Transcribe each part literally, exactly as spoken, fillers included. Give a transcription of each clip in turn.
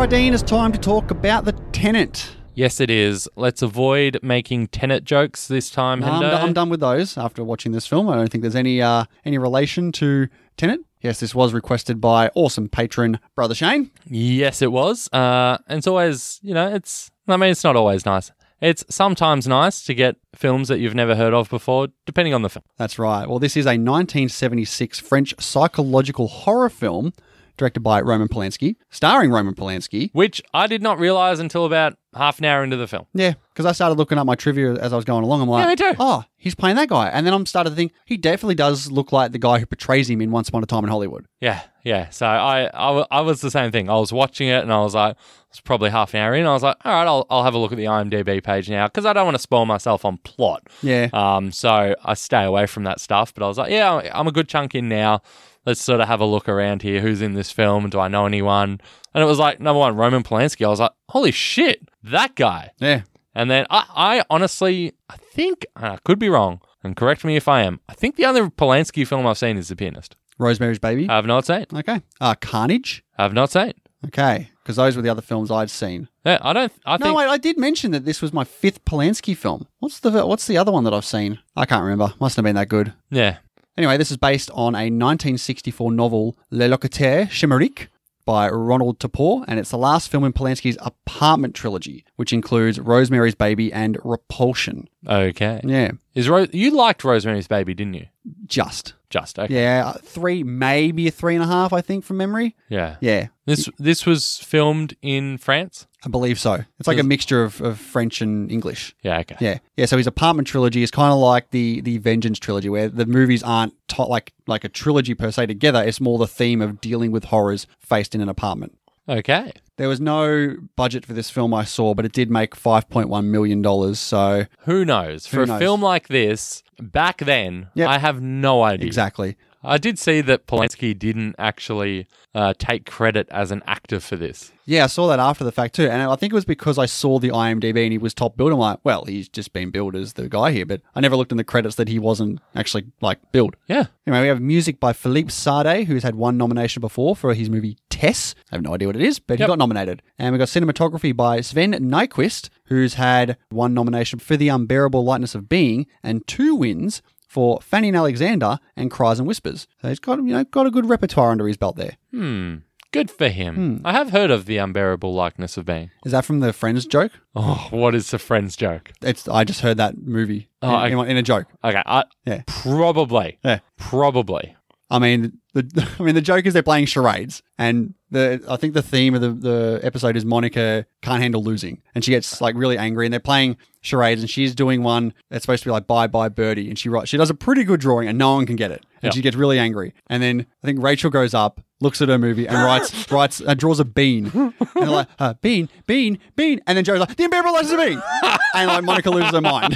Dean, it's time to talk about The Tenant. Yes, it is. Let's avoid making Tenet jokes this time, No, I'm, Hendo. d- I'm done with those after watching this film. I don't think there's any uh, any relation to Tenet. Yes, this was requested by awesome patron Brother Shane. Yes, it was. Uh, and it's always, you know, it's, I mean, it's not always nice. It's sometimes nice to get films that you've never heard of before, depending on the film. That's right. Well, this is a nineteen seventy-six French psychological horror film directed by Roman Polanski, starring Roman Polanski. Which I did not realise until about half an hour into the film. Yeah, because I started looking up my trivia as I was going along. I'm like, Yeah, me too. oh, he's playing that guy. And then I'm started to think, he definitely does look like the guy who portrays him in Once Upon a Time in Hollywood. Yeah, yeah. So I, I, w- I was the same thing. I was watching it and I was like, it's probably half an hour in. I was like, all right, I'll, I'll have a look at the IMDb page now because I don't want to spoil myself on plot. Yeah. Um. So I stay away from that stuff. But I was like, yeah, I'm a good chunk in now. Let's sort of have a look around here. Who's in this film? Do I know anyone? And it was like, number one, Roman Polanski. I was like, holy shit, that guy. Yeah. And then I, I honestly, I think, I could be wrong, and correct me if I am, I think the other Polanski film I've seen is The Pianist. Rosemary's Baby. I have not seen. Okay. Uh, Carnage. I have not seen. Okay. Because those were the other films I'd seen. Yeah, I don't, I No, think, wait, I did mention that this was my fifth Polanski film. What's the What's the other one that I've seen? I can't remember. Must have been that good. yeah. Anyway, this is based on a nineteen sixty-four novel, Le Locataire Chimérique, by Ronald Topor, and it's the last film in Polanski's apartment trilogy, which includes Rosemary's Baby and Repulsion. Okay. Yeah, Is Ro- You liked Rosemary's Baby, didn't you? just. Just, okay. Yeah, three, maybe a three and a half, I think, from memory. Yeah. Yeah, This this was filmed in France? I believe so. It's like a Is- mixture of, of French and English. Yeah, okay. Yeah, yeah. So his apartment trilogy is kind of like the the Vengeance trilogy, where the movies aren't ta- like like a trilogy per se together. It's more the theme of dealing with horrors faced in an apartment. Okay. There was no budget for this film I saw, but it did make five point one million dollars. So Who knows? For Who a knows? film like this, back then, Yep. I have no idea. exactly. I did see that Polanski didn't actually uh, take credit as an actor for this. Yeah, I saw that after the fact too. And I think it was because I saw the IMDb and he was top billed. I'm like, well, he's just been billed as the guy here. But I never looked in the credits that he wasn't actually like billed. Yeah. Anyway, we have music by Philippe Sade, who's had one nomination before for his movie Tess. I have no idea what it is, but he Yep. got nominated. And we got cinematography by Sven Nyquist, who's had one nomination for The Unbearable Lightness of Being and two wins for Fanny and Alexander and Cries and Whispers. So he's got, you know, got a good repertoire under his belt there. Hmm. Good for him. Hmm. I have heard of The Unbearable Likeness of Being. Is that from the Friends joke? Oh, what is the Friends joke? It's I just heard that movie Oh, in, in, in a joke. Okay, I, Yeah. probably. Yeah. Probably. I mean, the I mean the joke is they're playing charades, and the I think the theme of the, the episode is Monica can't handle losing, and she gets like really angry, and they're playing charades, and she's doing one that's supposed to be like bye bye birdie, and she writes she does a pretty good drawing, and no one can get it, and Yeah. she gets really angry, and then I think Rachel goes up, looks at her movie, and writes writes uh, draws a bean, and they're like uh, bean bean bean, and then Joe's like the unbearable lightness of being, and like Monica loses her mind.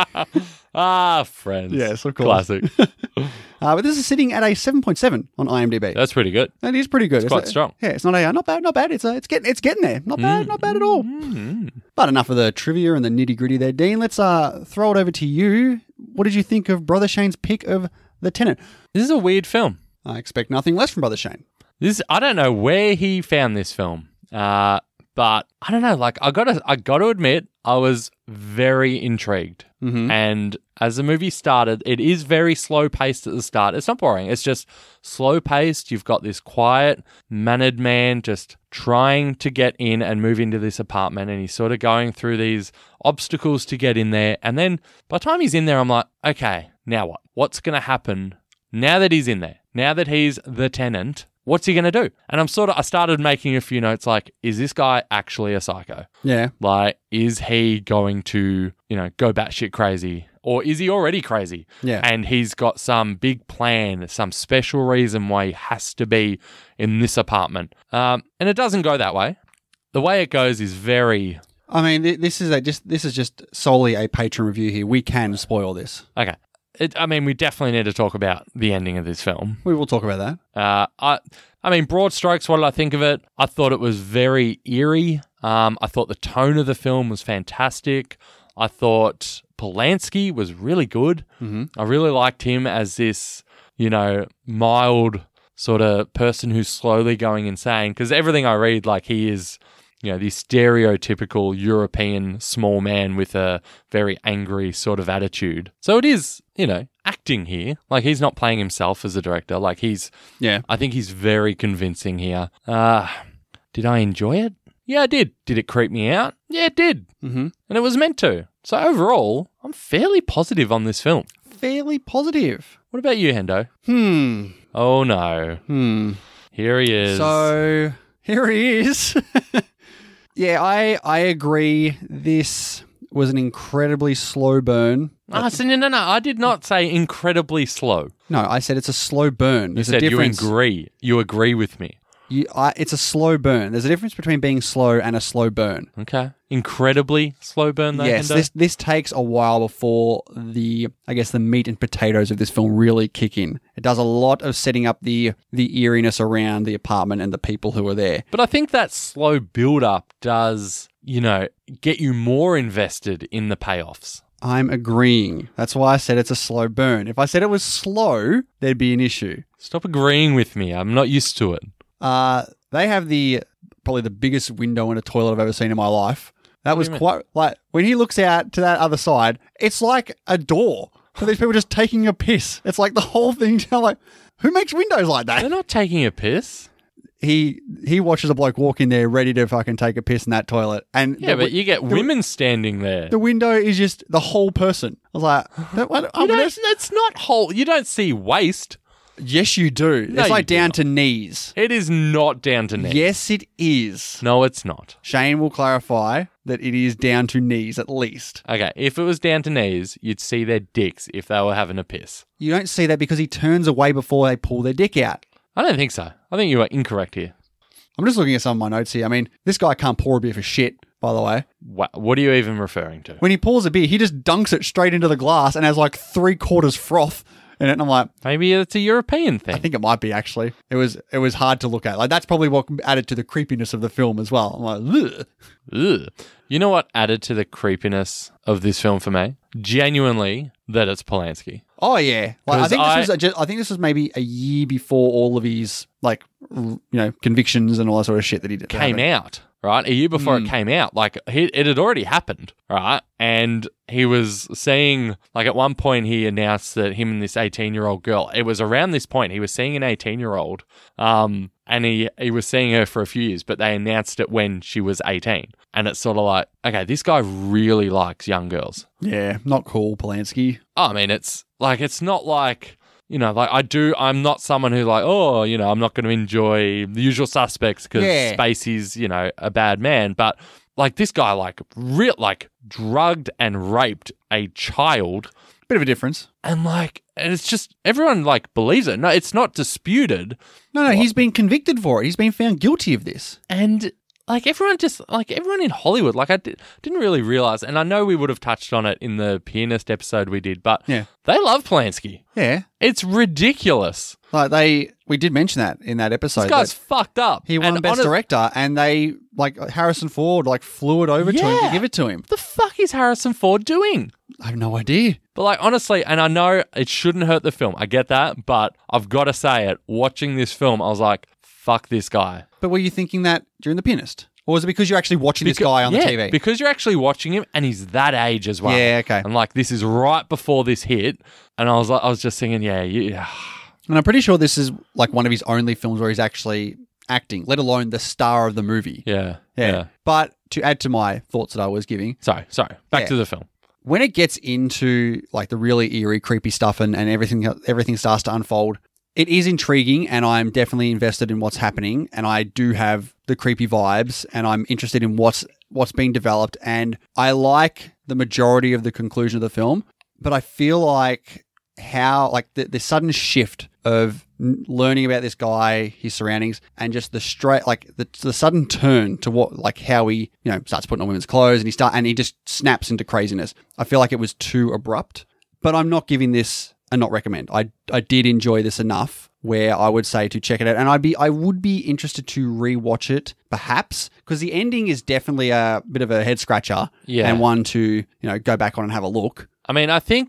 Ah, Friends. Yes, of course. Classic. Uh, but this is sitting at a seven point seven on IMDb. That's pretty good. That is pretty good. It's quite strong. Yeah, it's not a not bad, not bad. It's a, it's getting it's getting there. Not bad, not bad at all. But enough of the trivia and the nitty gritty there, Dean. Let's uh throw it over to you. What did you think of Brother Shane's pick of The Tenant? This is a weird film. I expect nothing less from Brother Shane. This I don't know where he found this film. Uh, but I don't know, like I gotta I gotta admit, I was very intrigued. Mm-hmm. And as the movie started, it is very slow paced at the start. It's not boring. It's just slow paced. You've got this quiet, mannered man just trying to get in and move into this apartment, and he's sort of going through these obstacles to get in there. And then by the time he's in there, I'm like, okay, now what? What's gonna happen now that he's in there? Now that he's the tenant, what's he going to do? And I'm sort of, I started making a few notes like, is this guy actually a psycho? Yeah. Like, is he going to, you know, go batshit crazy? Or is he already crazy? Yeah. And he's got some big plan, some special reason why he has to be in this apartment. Um, and it doesn't go that way. The way it goes is very... I mean, th- this is a just this is just solely a patron review here. We can spoil this. Okay. It, I mean, we definitely need to talk about the ending of this film. We will talk about that. Uh, I, I mean, broad strokes, what did I think of it? I thought it was very eerie. Um, I thought the tone of the film was fantastic. I thought Polanski was really good. Mm-hmm. I really liked him as this, you know, mild sort of person who's slowly going insane. Because everything I read, like, he is you know, the stereotypical European small man with a very angry sort of attitude. So it is, you know, acting here. Like, he's not playing himself as a director. Like, he's, Yeah. I think he's very convincing here. Uh, did I enjoy it? Yeah, I did. Did it creep me out? Yeah, it did. Mm-hmm. And it was meant to. So overall, I'm fairly positive on this film. Fairly positive. What about you, Hendo? Hmm. Oh, no. Hmm. Here he is. So here he is. Yeah, I I agree. This was an incredibly slow burn. Ah, so no, no, no. I did not say incredibly slow. No, I said it's a slow burn. You There's said a you difference. agree. You agree with me. You, I, it's a slow burn. There's a difference between being slow and a slow burn. Okay. Incredibly slow burn, though, Yes, Hendo? this this takes a while before the I guess the meat and potatoes of this film really kick in. It does a lot of setting up the the eeriness around the apartment and the people who are there. But I think that slow build-up does, you know, get you more invested in the payoffs. I'm agreeing. That's why I said it's a slow burn. If I said it was slow, there'd be an issue. Stop agreeing with me. I'm not used to it. Uh, they have the probably the biggest window in a toilet I've ever seen in my life. That What do was you mean? quite like when he looks out to that other side, it's like a door for these people just taking a piss. It's like the whole thing. I'm like, who makes windows like that? They're not taking a piss. He he watches a bloke walk in there ready to fucking take a piss in that toilet, and Yeah, the, but you get the- women standing there. the window is just the whole person. I was like, that, what, You I mean, don't, that's- that's not whole. You don't see waist. yes, you do. No, it's like you do down not. to knees. It is not down to knees. Yes, it is. No, it's not. Shane will clarify that it is down to knees at least. Okay, if it was down to knees, you'd see their dicks if they were having a piss. You don't see that because he turns away before they pull their dick out. I don't think so. I think you are incorrect here. I'm just looking at some of my notes here. I mean, this guy can't pour a beer for shit, by the way. What, what are you even referring to? When he pours a beer, he just dunks it straight into the glass and has like three quarters froth in it. And I'm like, Maybe it's a European I thing. think it might be actually. It was it was hard to look at. Like that's probably what added to the creepiness of the film as well. I'm like, ugh. Ugh. You know what added to the creepiness of this film for me? Genuinely, that it's Polanski. Oh yeah. Like, I 'Cause think this I- was a, ju- I think this was maybe a year before all of his like r- you know convictions and all that sort of shit that he did. Came out, right? A year before Hmm. it came out. Like, he, it had already happened, right? And he was saying, like, at one point he announced that him and this eighteen-year-old girl, it was around this point, he was seeing an eighteen-year-old, um, and he, he was seeing her for a few years, but they announced it when she was eighteen. And it's sort of like, okay, this guy really likes young girls. Yeah, not cool, Polanski. Oh, I mean, it's like, it's not like, you know, like I do, I'm not someone who like, oh, you know, I'm not going to enjoy The Usual Suspects because Yeah. Spacey's, you know, a bad man. But like this guy, like, real, like drugged and raped a child. Bit of a difference. And like, and it's just, everyone like believes it. No, it's not disputed. No, no, he's been convicted for it. He's been found guilty of this. And like everyone just, like everyone in Hollywood, like I di- didn't really realize, and I know we would have touched on it in the pianist episode we did, but Yeah. they love Polanski. Yeah. It's ridiculous. Like they, we did mention that in that episode. This guy's that fucked up. he won And Best hone- Director, and they like Harrison Ford like flew it over to him to Yeah. give it to him. What the fuck is Harrison Ford doing? I have no idea. But like honestly, and I know it shouldn't hurt the film. I get that, but I've got to say it. Watching this film, I was like, "Fuck this guy." But were you thinking that during The Pianist, or was it because you're actually watching this Becau- guy on yeah, the T V? because you're actually watching him, and he's that age as well. Yeah, okay. And like this is right before this hit, and I was like, I was just thinking, yeah, yeah. And I'm pretty sure this is like one of his only films where he's actually acting, let alone the star of the movie. Yeah, Yeah. yeah. But to add to my thoughts that I was giving, Sorry, sorry. Back Yeah. to the film. when it gets into like the really eerie, creepy stuff and, and everything everything starts to unfold, it is intriguing and I'm definitely invested in what's happening and I do have the creepy vibes and I'm interested in what's what's being developed and I like the majority of the conclusion of the film, but I feel like how like the, the sudden shift of n- learning about this guy, his surroundings, and just the straight like the, the sudden turn to what like how he you know starts putting on women's clothes and he start and he just snaps into craziness. I feel like it was too abrupt, but I'm not giving this a not recommend. I I did enjoy this enough where I would say to check it out, and I'd be I would be interested to rewatch it perhaps because the ending is definitely a bit of a head scratcher Yeah. and one to you know go back on and have a look. I mean, I think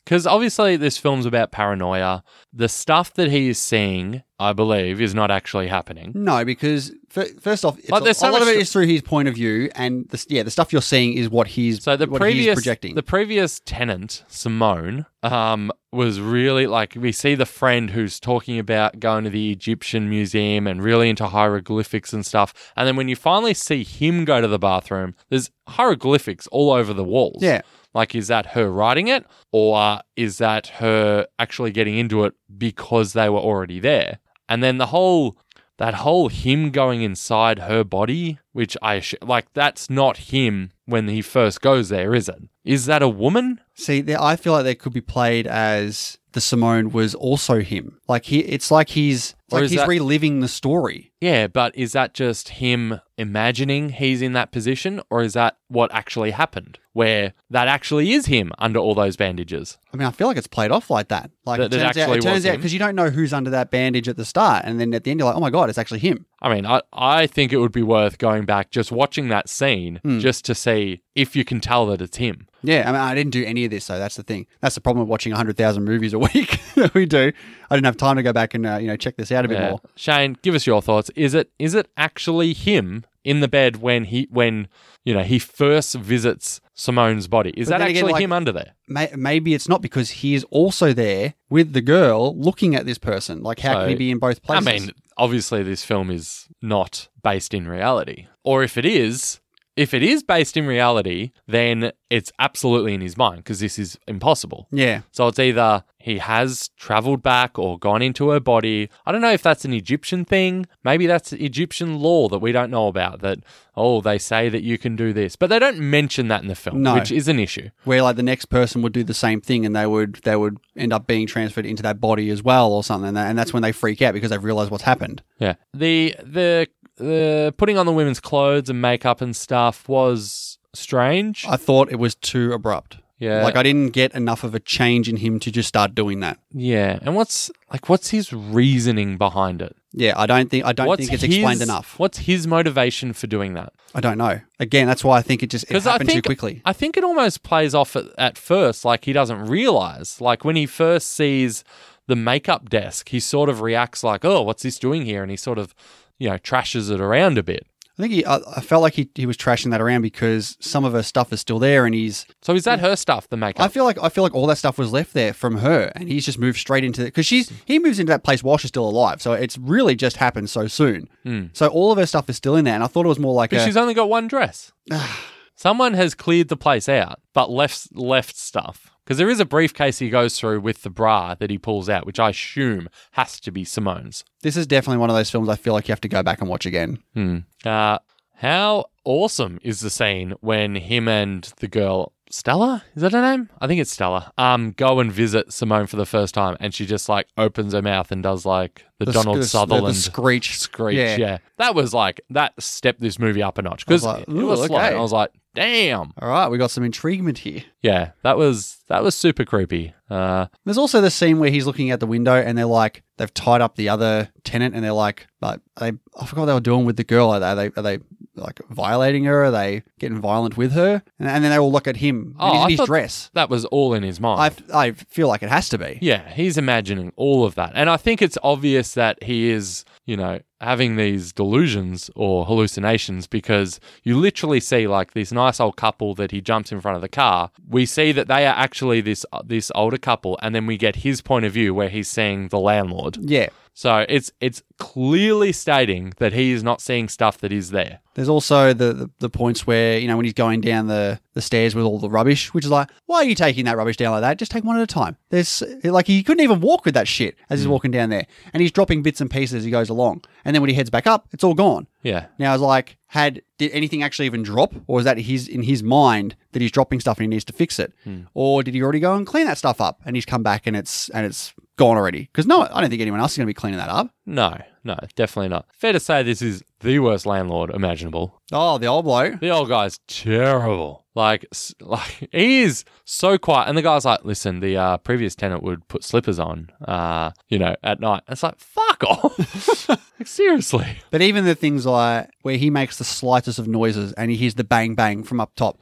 Because obviously this film's about paranoia. The stuff that he is seeing, I believe, is not actually happening. No, because f- first off, it's Like, a, there's so a lot of much- it is through his point of view, and the, yeah, the stuff you're seeing is what he's So the what previous, he's projecting. the previous tenant, Simone, um, was really like, we see the friend who's talking about going to the Egyptian museum and really into hieroglyphics and stuff. And then when you finally see him go to the bathroom, there's hieroglyphics all over the walls. Yeah. Like, is that her writing it, or is that her actually getting into it because they were already there? And then the whole, that whole him going inside her body, which I, sh- like, that's not him when he first goes there, is it? Is that a woman? See, there, I feel like they could be played as the Simone was also him. Like he, it's like he's, it's Or like is he's that- reliving the story. Yeah, but is that just him imagining he's in that position, or is that what actually happened, where that actually is him under all those bandages? I mean, I feel like it's played off like that. Like That it it turns out, actually it turns was out him? because you don't know who's under that bandage at the start, and then at the end you're like, oh my god, it's actually him. I mean, I, I think it would be worth going back, just watching that scene, Hmm. just to see if you can tell that it's him. Yeah, I mean, I didn't do any of this, though. That's the thing. That's the problem with watching one hundred thousand movies a week that we do. I didn't have time to go back and, uh, you know, check this out a bit Yeah. more. Shane, give us your thoughts. Is it is it actually him in the bed when he when you know he first visits Simone's body? Is But that then actually again, like- him under there? May- Maybe it's not because he is also there with the girl looking at this person. Like, how So, can he be in both I places? mean, obviously this film is not based in reality. Or if it is, if it is based in reality, then it's absolutely in his mind, because this is impossible. yeah. So it's either he has traveled back or gone into her body. I don't know if that's an Egyptian thing. Maybe that's Egyptian law that we don't know about, that, oh, they say that you can do this. But they don't mention that in the film, No. which is an issue. Where, like, the next person would do the same thing and they would they would end up being transferred into that body as well or something. And, that, and that's when they freak out because they've realized what's happened. Yeah. The the the putting on the women's clothes and makeup and stuff was strange. I thought it was too abrupt. Yeah. Like, I didn't get enough of a change in him to just start doing that. Yeah. And what's like what's his reasoning behind it? Yeah, I don't think I don't What's think it's explained his- enough. What's his motivation for doing that? I don't know. Again, that's why I think it just it 'Cause I happened think- too quickly. I think it almost plays off at, at first like he doesn't realize. Like when he first sees the makeup desk, he sort of reacts like, "Oh, what's this doing here?" And he sort of, you know, trashes it around a bit. I think he, I, I felt like he, he was trashing that around because some of her stuff is still there, and he's. So is that her stuff, the makeup? I feel like I feel like all that stuff was left there from her, and he's just moved straight into it because she's he moves into that place while she's still alive, so it's really just happened so soon. So all of her stuff is still in there, and I thought it was more like But a, she's only got one dress. Someone has cleared the place out, but left left stuff. Because there is a briefcase he goes through with the bra that he pulls out, which I assume has to be Simone's. This is definitely one of those films I feel like you have to go back and watch again. Hmm. Uh, how awesome is the scene when him and the girl, Stella? Is that her name? I think it's Stella. Um, go and visit Simone for the first time, and she just like opens her mouth and does like the, The Donald sc- the- Sutherland the screech. screech. Yeah. Yeah. That was like, that stepped this movie up a notch. Because I was like, it was ooh, slow. okay. I was like, damn. All right, we got some intriguement here. Yeah, that was that was super creepy. Uh, There's also the scene where he's looking out the window and they're like, they've tied up the other tenant and they're like, like they, I forgot what they were doing with the girl. Are they, are they, are they like violating her? Are they getting violent with her? And, and then they all look at him Oh, and he's in I his thought- dress. that was all in his mind. I, I feel like it has to be. Yeah, he's imagining all of that. And I think it's obvious that he is, you know, having these delusions or hallucinations, because you literally see like this nice old couple that he jumps in front of the car. We see that they are actually this this older couple, and then we get his point of view where he's seeing the landlord. Yeah. So it's it's clearly stating that he is not seeing stuff that is there. There's also the, the, the points where, you know, when he's going down the, the stairs with all the rubbish, which is like, why are you taking that rubbish down like that? Just take one at a time. There's like, he couldn't even walk with that shit as he's walking down there. And he's dropping bits and pieces as he goes along. And then when he heads back up, it's all gone. Yeah. Now, I was like, had did anything actually even drop, or is that his in his mind that he's dropping stuff and he needs to fix it, or did he already go and clean that stuff up and he's come back and it's and it's gone already? Because no, I don't think anyone else is going to be cleaning that up. No, no, definitely not. Fair to say this is the worst landlord imaginable. Oh, the old bloke. The old guy's terrible. Like, s- like he is so quiet. And the guy's like, listen, the uh, previous tenant would put slippers on, uh, you know, at night. It's like, fuck off. Like, seriously. But even the things like where he makes the slightest of noises and he hears the bang bang from up top. Yeah.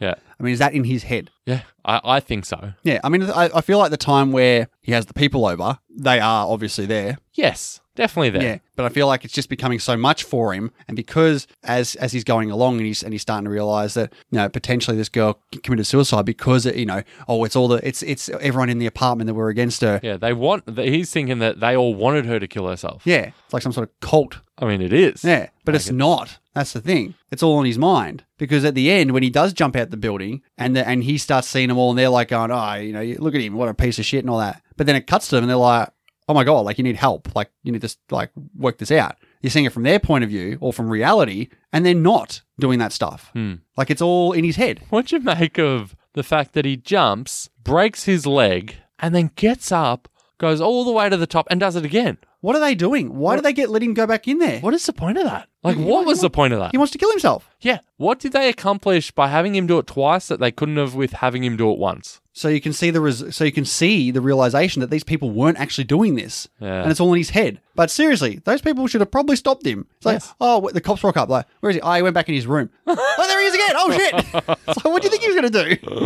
I mean, is that in his head? Yeah, I, I think so. Yeah, I mean, I, I feel like the time where he has the people over, they are obviously there. Yes, definitely there. Yeah, but I feel like it's just becoming so much for him, and because as as he's going along and he's and he's starting to realize that, you know, potentially this girl committed suicide because it, you know, oh, it's all the it's it's everyone in the apartment that were against her. Yeah, they want. He's thinking that they all wanted her to kill herself. Yeah, it's like some sort of cult. I mean, it is. Yeah, but Like it's it- not. That's the thing. It's all in his mind, because at the end, when he does jump out the building and the, and he starts seeing them all, and they're like going, oh, you know, look at him, what a piece of shit and all that. But then it cuts to them and they're like, oh my God, like you need help. Like you need to like work this out. You're seeing it from their point of view or from reality, and they're not doing that stuff. Hmm. Like it's all in his head. What'd you make of the fact that he jumps, breaks his leg, and then gets up, goes all the way to the top, and does it again? What are they doing? Why do they get let him go back in there? What is the point of that? Like, He- what he was the want- point of that? He wants to kill himself. Yeah. What did they accomplish by having him do it twice that they couldn't have with having him do it once? So you can see the res- so you can see the realization that these people weren't actually doing this, Yeah. and it's all in his head. But seriously, those people should have probably stopped him. It's like, Yes. oh, the cops rock up. Like, where is he? Oh, he went back in his room. Oh, there he is again. Oh shit! So what do you think he was going to do?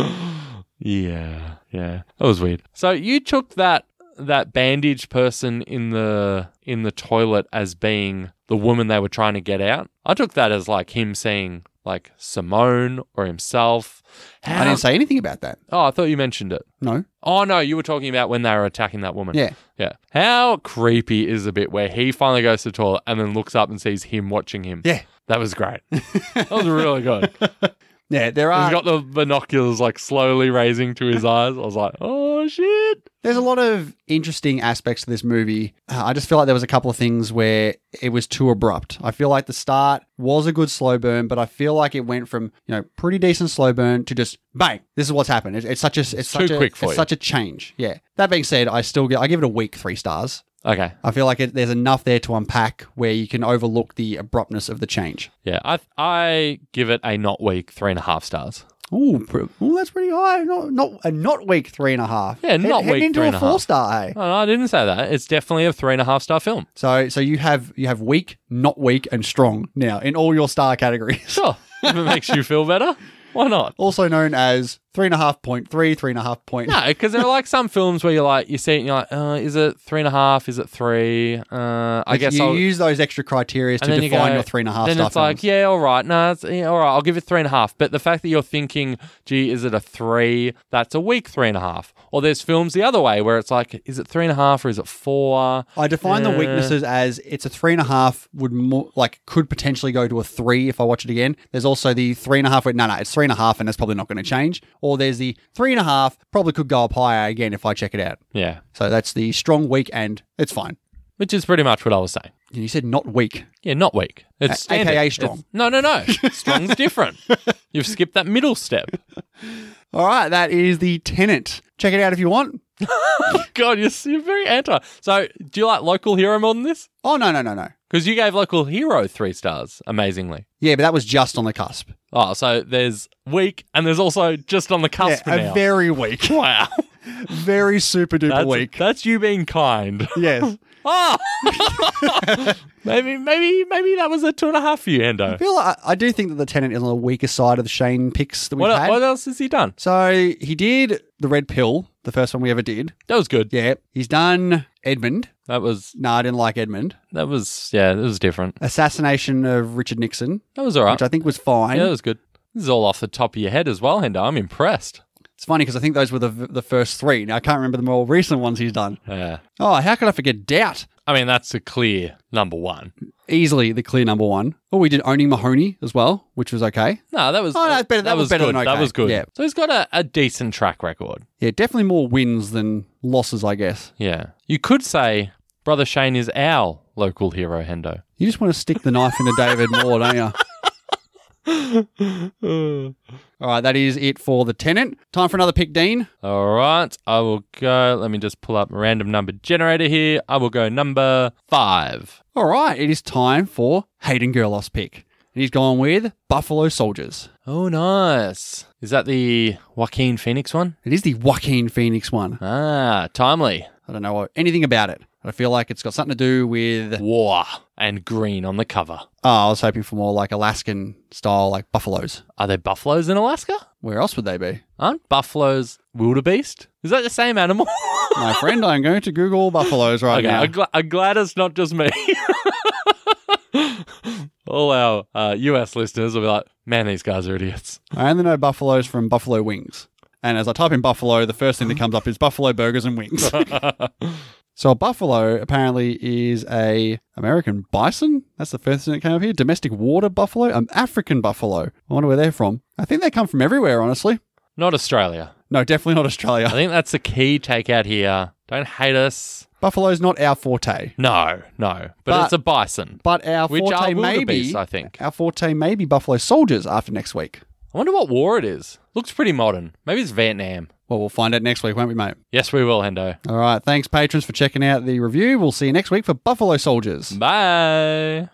Yeah. Yeah. That was weird. So you took that that bandaged person in the in the toilet as being the woman they were trying to get out. I took that as like him seeing like Simone or himself. How- I didn't say anything about that. Oh, I thought you mentioned it. No. Oh no, you were talking about when they were attacking that woman. Yeah. Yeah. How creepy is the bit where he finally goes to the toilet and then looks up and sees him watching him? Yeah. That was great. That was really good. Yeah. There He's are. got the binoculars like slowly raising to his eyes. I was like, oh shit. There's a lot of interesting aspects to this movie. Uh, I just feel like there was a couple of things where it was too abrupt. I feel like the start was a good slow burn, but I feel like it went from, you know, pretty decent slow burn to just bang. This is what's happened. It's, it's such a it's, It's such too a, quick for it's you. such a change. Yeah. That being said, I still get I give it a weak three stars. Okay. I feel like it, there's enough there to unpack where you can overlook the abruptness of the change. Yeah. I I give it a not weak three and a half stars. Ooh, pr- ooh, that's pretty high. Not not a not weak three and a half. Yeah, not Head- heading weak into three a and a four half. star. Hey. No, no, I didn't say that. It's definitely a three and a half star film. So so you have you have weak, not weak, and strong now in all your star categories. Sure. If it makes you feel better, why not? Also known as three and a half point three, three and a half point. No, because there are like some films where you're like, you see it and you're like, uh, is it three and a half? Is it three? Uh, I Like, guess you I'll. use those extra criteria to and then you define go- your three and a half Then star it's like, films. yeah, all right. No, it's, yeah, all right. I'll give it three and a half. But the fact that you're thinking, gee, is it a three? That's a weak three and a half. Or there's films the other way where it's like, is it three and a half or is it four? I define the Uh, weaknesses as it's a three and a half would more, like could potentially go to a three if I watch it again. There's also the three and a half. Where, no, no, it's three and a half, and that's probably not going to change. Or there's the three and a half, probably could go up higher again if I check it out. Yeah. So that's the strong, weak, and it's fine. Which is pretty much what I was saying. And you said not weak. Yeah, not weak. It's A- standard. aka It's- strong. no, no, no. Strong's different. You've skipped that middle step. All right, that is the Tenant. Check it out if you want. God, you're, you're very anti. So, do you like Local Hero more than this? Oh no, no, no, no. Because you gave Local Hero three stars, amazingly. Yeah, but that was just on the cusp. Oh, so there's weak and there's also just on the cusp yeah, now. a very weak, wow. very super duper That's, weak. that's you being kind. Yes. Oh! maybe, maybe, maybe that was a two and a half for you, I Endo. feel like I do think that the Tenant is on the weaker side of the Shane picks that we've What, had. what else has he done? So he did the Red Pill, the first one we ever did. That was good. Yeah. He's done Edmund. That was, No, I didn't like Edmund. that was, yeah, that was different. Assassination of Richard Nixon, That was all right. which I think was fine. Yeah, that was good. This is all off the top of your head as well, Hendo. I'm impressed. It's funny because I think those were the the first three. Now I can't remember the more recent ones he's done. Yeah. Oh, how could I forget Doubt? I mean, that's a clear number one. Easily the clear number one. Oh, we did Owning Mahoney as well, which was okay. No, that was Oh, that's better- that was better good. than That okay. was good. Yeah. So he's got a, a decent track record. Yeah, definitely more wins than losses, I guess. Yeah. You could say Brother Shane is our local hero, Hendo. You just want to stick the knife into David Moore, don't you? All right, that is it for the Tenant. Time for another pick, Dean. All right. I will go. Let me just pull up a random number generator here. I will go number five. All right, it is time for Hayden Gerloff's pick. And he's gone with Buffalo Soldiers. Oh, nice. Is that the Joaquin Phoenix one? It is the Joaquin Phoenix one. Ah, timely. I don't know anything about it. I feel like it's got something to do with... War and green on the cover. Oh, I was hoping for more like Alaskan style, like buffaloes. Are there buffaloes in Alaska? Where else would they be? Aren't buffaloes wildebeest? Is that the same animal? My friend, I'm going to Google buffaloes right okay, now. I'm, gl- I'm glad it's not just me. All our uh, U S listeners will be like, man, these guys are idiots. I only know buffaloes from buffalo wings. And as I type in buffalo, the first thing that comes up is buffalo burgers and wings. So a buffalo apparently is a American bison. That's the first thing that came up here. Domestic water buffalo. Um, African buffalo. I wonder where they're from. I think they come from everywhere, honestly. Not Australia. No, definitely not I Australia. think that's the key takeout here. Don't hate us. Buffalo's not our forte. No, no. But, But- it's a bison. But our Which forte are may wildebeest, be... I think. Our forte may be buffalo soldiers after next week. I wonder what war it is. Looks pretty modern. Maybe it's Vietnam. Well, we'll find out next week, won't we, mate? Yes, we will, Hendo. All right. Thanks, patrons, for checking out the review. We'll see you next week for Buffalo Soldiers. Bye.